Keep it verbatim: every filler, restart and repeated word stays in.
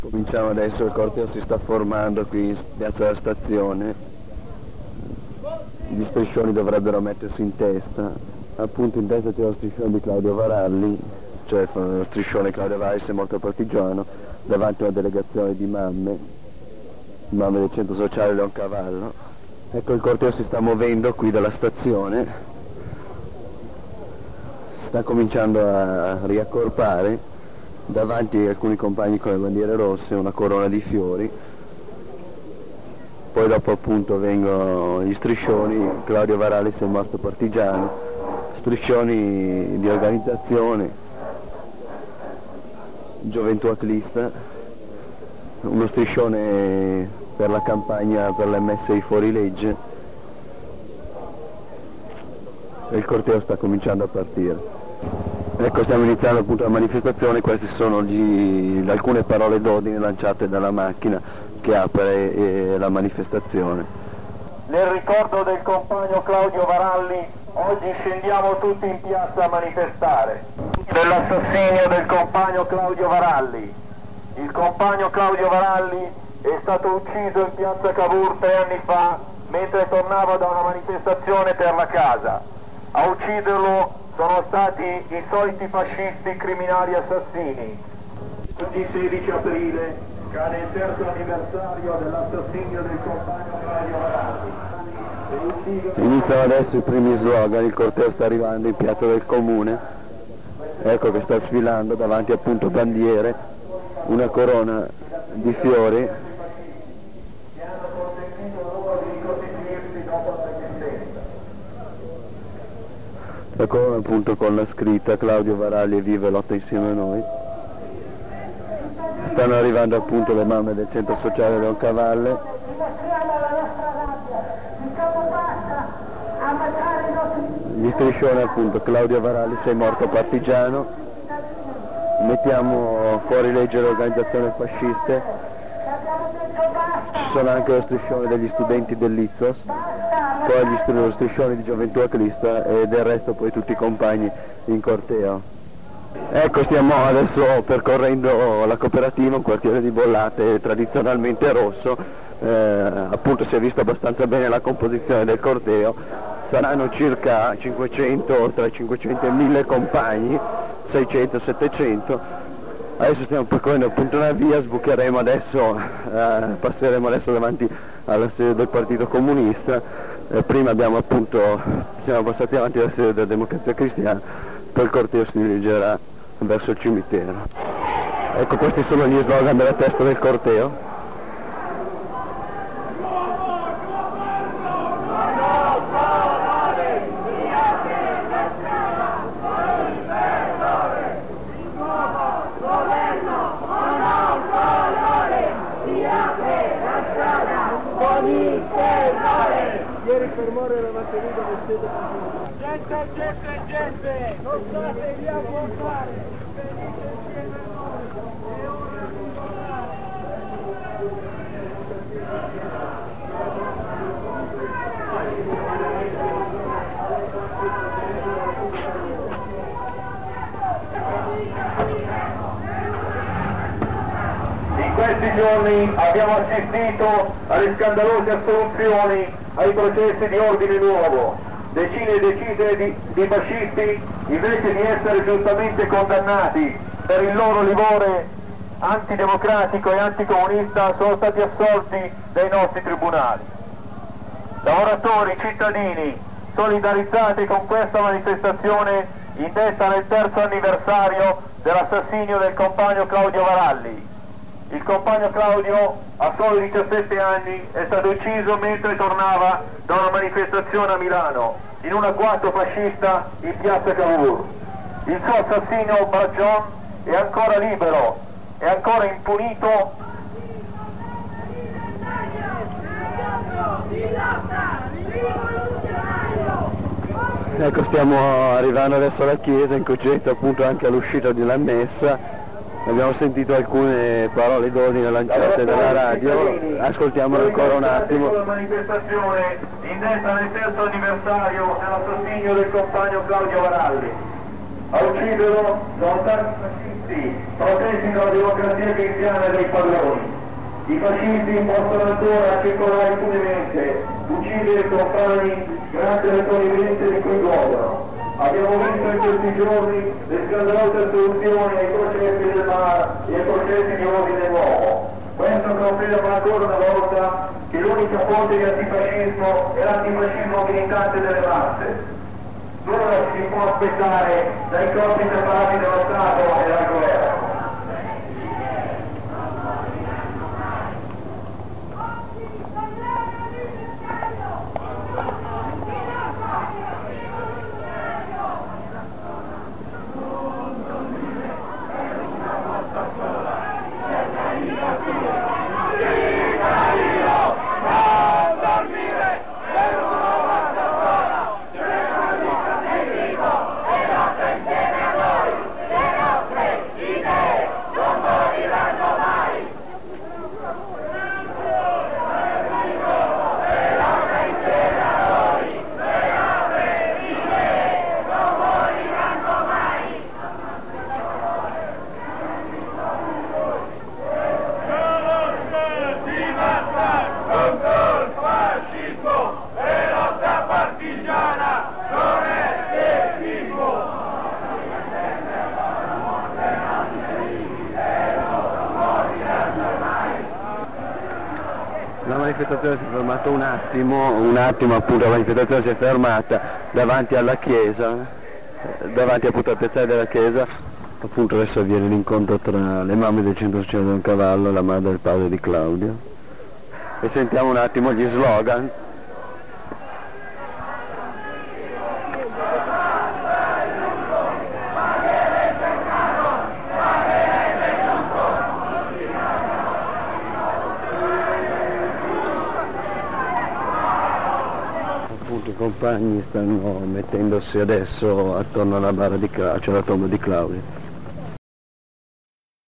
Cominciamo adesso, il corteo si sta formando qui in piazza della stazione, gli striscioni dovrebbero mettersi in testa, appunto in testa c'è lo striscione di Claudio Varalli, cioè lo striscione Claudio Varalli si è morto partigiano, davanti a una delegazione di mamme, mamme del centro sociale Leoncavallo. Ecco, il corteo si sta muovendo qui dalla stazione, sta cominciando a riaccorpare. Davanti alcuni compagni con le bandiere rosse, una corona di fiori, poi dopo appunto vengono gli striscioni, Claudio Varalli si è morto partigiano, striscioni di organizzazione, Gioventù Aclista, uno striscione per la campagna per l'emme esse i fuorilegge, e il corteo sta cominciando a partire. Ecco, stiamo iniziando appunto la manifestazione, queste sono gli, alcune parole d'ordine lanciate dalla macchina che apre eh, la manifestazione. Nel ricordo del compagno Claudio Varalli, oggi scendiamo tutti in piazza a manifestare. Dell'assassinio del compagno Claudio Varalli. Il compagno Claudio Varalli è stato ucciso in piazza Cavour tre anni fa mentre tornava da una manifestazione per la casa. A ucciderlo sono stati i soliti fascisti criminali assassini. Oggi sedici aprile cade il terzo anniversario dell'assassinio del compagno Claudio Varalli. Iniziano adesso i primi slogan, il corteo sta arrivando in piazza del comune, ecco che sta sfilando davanti appunto bandiere, una corona di fiori. Che hanno consentito loro di ricostituirsi dopo la resistenza. La corona appunto con la scritta Claudio Varalli è vivo e lotta insieme a noi. Stanno arrivando appunto le mamme del centro sociale Leoncavalle. Gli striscioni appunto Claudio Varalli sei morto partigiano. Mettiamo fuori legge le organizzazioni fasciste. Ci sono anche lo striscione degli studenti dell'Izzos, poi gli str- lo striscione di Gioventù Aclista e del resto poi tutti i compagni in corteo. Ecco, stiamo adesso percorrendo la cooperativa, un quartiere di Bollate tradizionalmente rosso, eh, appunto si è visto abbastanza bene la composizione del corteo, saranno circa cinquecento, tra i cinquecento e i mille compagni, seicento settecento. Adesso stiamo percorrendo appunto una via, sbucheremo adesso, eh, passeremo adesso davanti alla sede del Partito Comunista, eh, prima abbiamo appunto, siamo passati avanti alla sede della Democrazia Cristiana, poi il corteo si dirigerà verso il cimitero. Ecco, questi sono gli slogan della testa del corteo. Ieri il fermore era mantenuto per sede. Gente, gente, gente, non state lì a votare, venite insieme a noi, è ora di votare. In questi giorni abbiamo assistito alle scandalose assoluzioni ai processi di ordine nuovo, decine e decine di, di fascisti invece di essere giustamente condannati per il loro livore antidemocratico e anticomunista sono stati assolti dai nostri tribunali. Lavoratori, cittadini, solidarizzati con questa manifestazione in detta nel terzo anniversario dell'assassinio del compagno Claudio Varalli. Il compagno Claudio, a soli diciassette anni, è stato ucciso mentre tornava da una manifestazione a Milano, in un agguato fascista in piazza Cavour. Il suo assassino Bragion è ancora libero, è ancora impunito. Ecco, stiamo arrivando adesso alla chiesa, in coincidenza appunto anche all'uscita della messa. Abbiamo sentito alcune parole d'ordine lanciate dalla radio, ascoltiamole ancora un attimo. La manifestazione in detta nel terzo anniversario dell'assassinio del compagno Claudio Varalli. A ucciderlo sono tanti fascisti protesi dalla democrazia cristiana dei padroni. I fascisti possono ancora circolare impunemente, uccidere i compagni grazie alle connivenze di cui godono. Abbiamo visto in questi giorni le scandalose soluzioni ai processi del Mar e ai processi di ordine nuovo. Questo conferma ancora una volta che l'unica fonte di antifascismo è l'antifascismo militante delle masse. Nulla si può aspettare dai corpi separati dello Stato e dal governo. La manifestazione si è fermata un attimo, un attimo appunto la manifestazione si è fermata davanti alla chiesa, davanti appunto al piazzale della chiesa, appunto adesso avviene l'incontro tra le mamme del centro sociale del Cavallo e la madre e il padre di Claudio. E sentiamo un attimo gli slogan. I compagni stanno mettendosi adesso attorno alla bara di Claudio, cioè alla tomba di Claudio.